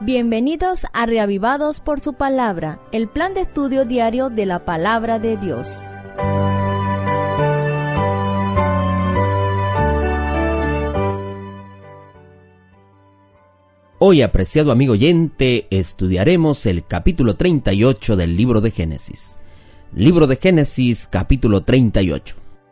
Bienvenidos a Reavivados por su Palabra, el plan de estudio diario de la Palabra de Dios. Hoy, apreciado amigo oyente, estudiaremos el capítulo 38 del libro de Génesis. Libro de Génesis, capítulo 38.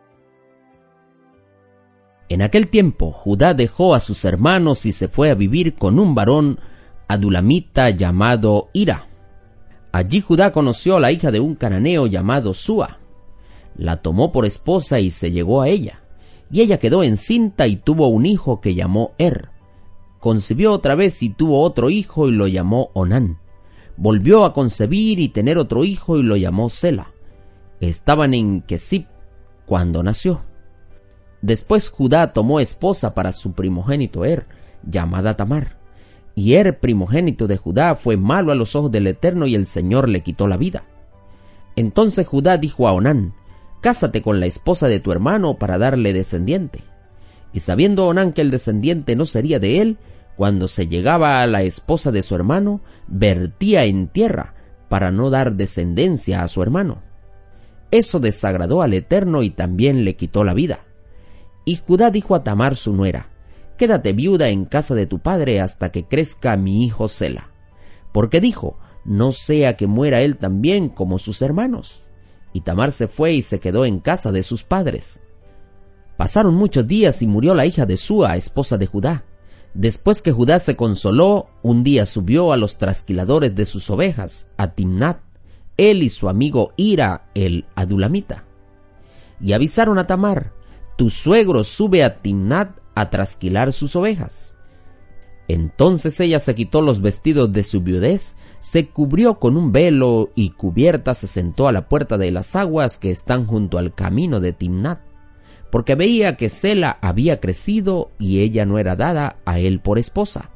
En aquel tiempo, Judá dejó a sus hermanos y se fue a vivir con un varón adulamita llamado Hira. Allí Judá conoció a la hija de un cananeo llamado Súa. La tomó por esposa y se llegó a ella, y ella quedó encinta y tuvo un hijo que llamó Concibió otra vez y tuvo otro hijo y lo llamó Onán. Volvió a concebir y tener otro hijo y lo llamó Sela. Estaban en Quesib cuando nació. Después Judá tomó esposa para su primogénito llamada Tamar. Y primogénito de Judá, fue malo a los ojos del Eterno y el Señor le quitó la vida. Entonces Judá dijo a Onán: cásate con la esposa de tu hermano para darle descendiente. Y sabiendo Onán que el descendiente no sería de él, cuando se llegaba a la esposa de su hermano, vertía en tierra para no dar descendencia a su hermano. Eso desagradó al Eterno y también le quitó la vida. Y Judá dijo a Tamar su nuera: quédate viuda en casa de tu padre hasta que crezca mi hijo Sela. Porque dijo: no sea que muera él también como sus hermanos. Y Tamar se fue y se quedó en casa de sus padres. Pasaron muchos días y murió la hija de Súa, esposa de Judá. Después que Judá se consoló, un día subió a los trasquiladores de sus ovejas, a Timnat, él y su amigo Hira, el adulamita. Y avisaron a Tamar: tu suegro sube a Timnat a trasquilar sus ovejas. Entonces ella se quitó los vestidos de su viudez, se cubrió con un velo y cubierta se sentó a la puerta de las aguas que están junto al camino de Timnat, porque veía que Sela había crecido y ella no era dada a él por esposa.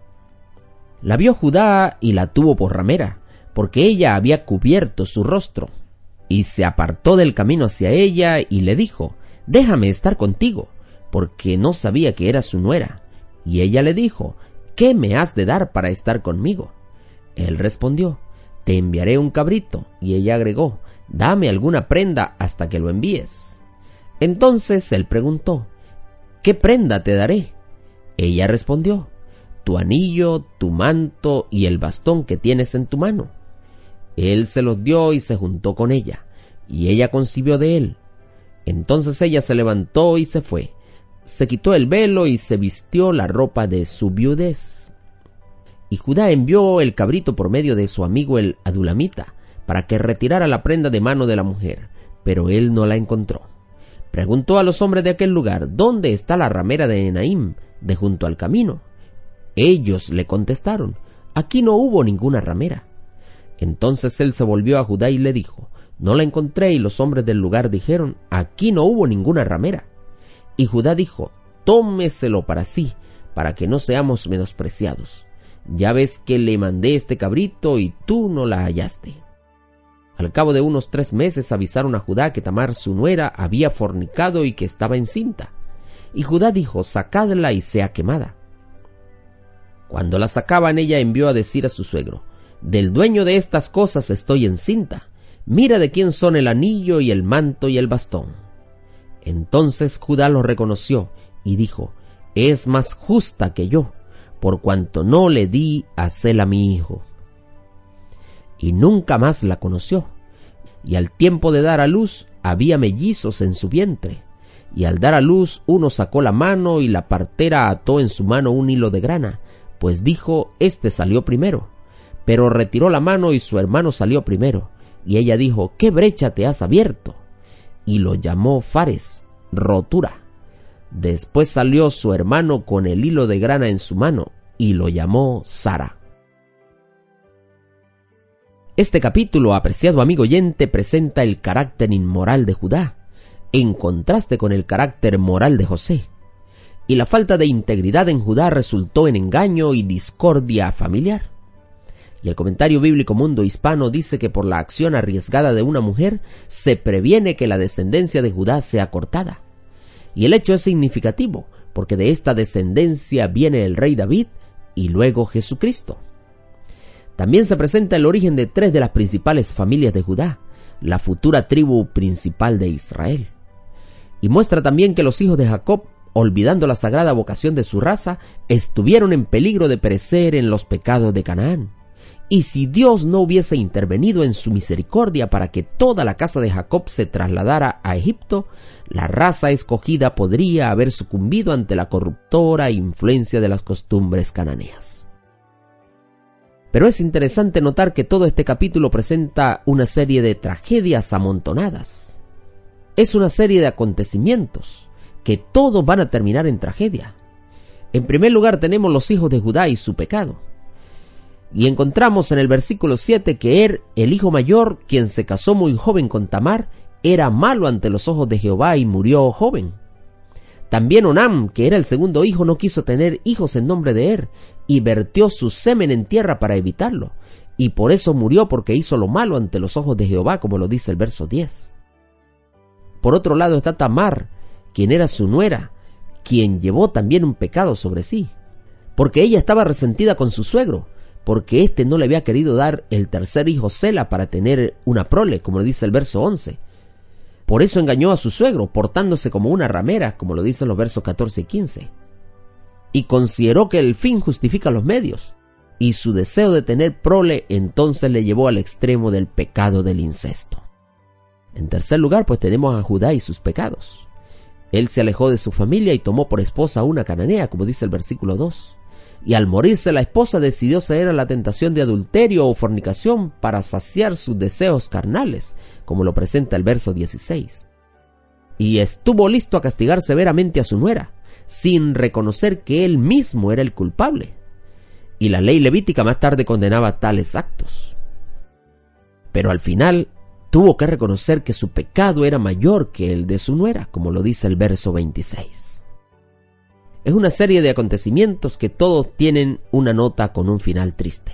La vio Judá y la tuvo por ramera, porque ella había cubierto su rostro, y se apartó del camino hacia ella y le dijo: déjame estar contigo, porque no sabía que era su nuera. Y ella le dijo: ¿qué me has de dar para estar conmigo? Él respondió: te enviaré un cabrito. Y ella agregó: dame alguna prenda hasta que lo envíes. Entonces él preguntó: ¿qué prenda te daré? Ella respondió: tu anillo, tu manto y el bastón que tienes en tu mano. Él se los dio y se juntó con ella, y ella concibió de él. Entonces ella se levantó y se fue, se quitó el velo y se vistió la ropa de su viudez. Y Judá envió el cabrito por medio de su amigo el adulamita, para que retirara la prenda de mano de la mujer, pero él no la encontró. Preguntó a los hombres de aquel lugar: ¿dónde está la ramera de Enaim, de junto al camino? Ellos le contestaron: aquí no hubo ninguna ramera. Entonces él se volvió a Judá y le dijo: no la encontré. Y los hombres del lugar dijeron: aquí no hubo ninguna ramera. Y Judá dijo: tómeselo para sí, para que no seamos menospreciados. Ya ves que le mandé este cabrito y tú no la hallaste. Al cabo de unos 3 meses avisaron a Judá que Tamar su nuera había fornicado y que estaba encinta. Y Judá dijo: sacadla y sea quemada. Cuando la sacaban, ella envió a decir a su suegro: del dueño de estas cosas estoy encinta. Mira de quién son el anillo y el manto y el bastón. Entonces Judá lo reconoció y dijo: es más justa que yo, por cuanto no le di a Sela mi hijo. Y nunca más la conoció. Y al tiempo de dar a luz, había mellizos en su vientre. Y al dar a luz, uno sacó la mano y la partera ató en su mano un hilo de grana, pues dijo: este salió primero. Pero retiró la mano y su hermano salió primero. Y ella dijo: ¿qué brecha te has abierto? Y lo llamó Fares, rotura. Después salió su hermano con el hilo de grana en su mano y lo llamó Sara. Este capítulo, apreciado amigo oyente, presenta el carácter inmoral de Judá, en contraste con el carácter moral de José. Y la falta de integridad en Judá resultó en engaño y discordia familiar. Y el comentario bíblico Mundo Hispano dice que por la acción arriesgada de una mujer se previene que la descendencia de Judá sea cortada. Y el hecho es significativo, porque de esta descendencia viene el rey David y luego Jesucristo. También se presenta el origen de 3 de las principales familias de Judá, la futura tribu principal de Israel. Y muestra también que los hijos de Jacob, olvidando la sagrada vocación de su raza, estuvieron en peligro de perecer en los pecados de Canaán. Y si Dios no hubiese intervenido en su misericordia para que toda la casa de Jacob se trasladara a Egipto, la raza escogida podría haber sucumbido ante la corruptora influencia de las costumbres cananeas. Pero es interesante notar que todo este capítulo presenta una serie de tragedias amontonadas. Es una serie de acontecimientos que todos van a terminar en tragedia. En primer lugar tenemos los hijos de Judá y su pecado. Y encontramos en el versículo 7 que el hijo mayor, quien se casó muy joven con Tamar, era malo ante los ojos de Jehová y murió joven. También Onam, que era el segundo hijo, no quiso tener hijos en nombre de y vertió su semen en tierra para evitarlo, y por eso murió, porque hizo lo malo ante los ojos de Jehová, como lo dice el verso 10. Por otro lado está Tamar, quien era su nuera, quien llevó también un pecado sobre sí, porque ella estaba resentida con su suegro, porque éste no le había querido dar el tercer hijo Sela para tener una prole, como lo dice el verso 11. Por eso engañó a su suegro, portándose como una ramera, como lo dicen los versos 14 y 15. Y consideró que el fin justifica los medios, y su deseo de tener prole entonces le llevó al extremo del pecado del incesto. En tercer lugar, pues tenemos a Judá y sus pecados. Él se alejó de su familia y tomó por esposa a una cananea, como dice el versículo 2. Y al morirse la esposa decidió ceder a la tentación de adulterio o fornicación para saciar sus deseos carnales, como lo presenta el verso 16. Y estuvo listo a castigar severamente a su nuera, sin reconocer que él mismo era el culpable. Y la ley levítica más tarde condenaba tales actos. Pero al final tuvo que reconocer que su pecado era mayor que el de su nuera, como lo dice el verso 26. Es una serie de acontecimientos que todos tienen una nota con un final triste.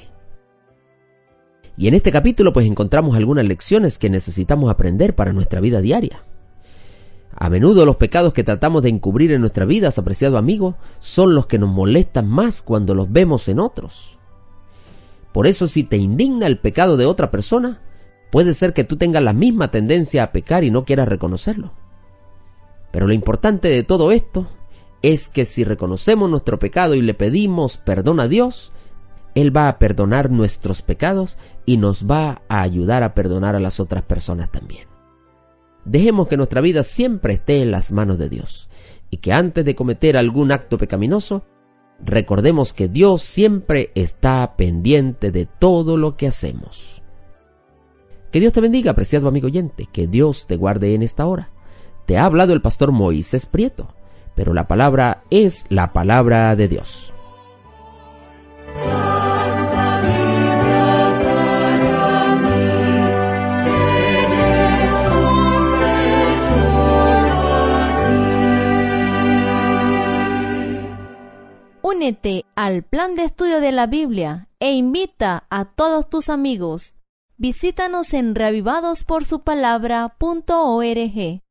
Y en este capítulo pues encontramos algunas lecciones que necesitamos aprender para nuestra vida diaria. A menudo los pecados que tratamos de encubrir en nuestra vida, apreciado amigo, son los que nos molestan más cuando los vemos en otros. Por eso, si te indigna el pecado de otra persona, puede ser que tú tengas la misma tendencia a pecar y no quieras reconocerlo. Pero lo importante de todo esto es que si reconocemos nuestro pecado y le pedimos perdón a Dios, Él va a perdonar nuestros pecados y nos va a ayudar a perdonar a las otras personas también. Dejemos que nuestra vida siempre esté en las manos de Dios y que antes de cometer algún acto pecaminoso, recordemos que Dios siempre está pendiente de todo lo que hacemos. Que Dios te bendiga, apreciado amigo oyente, que Dios te guarde en esta hora. Te ha hablado el pastor Moisés Prieto, pero la palabra es la palabra de Dios. Únete al plan de estudio de la Biblia e invita a todos tus amigos. Visítanos en reavivadosporsupalabra.org.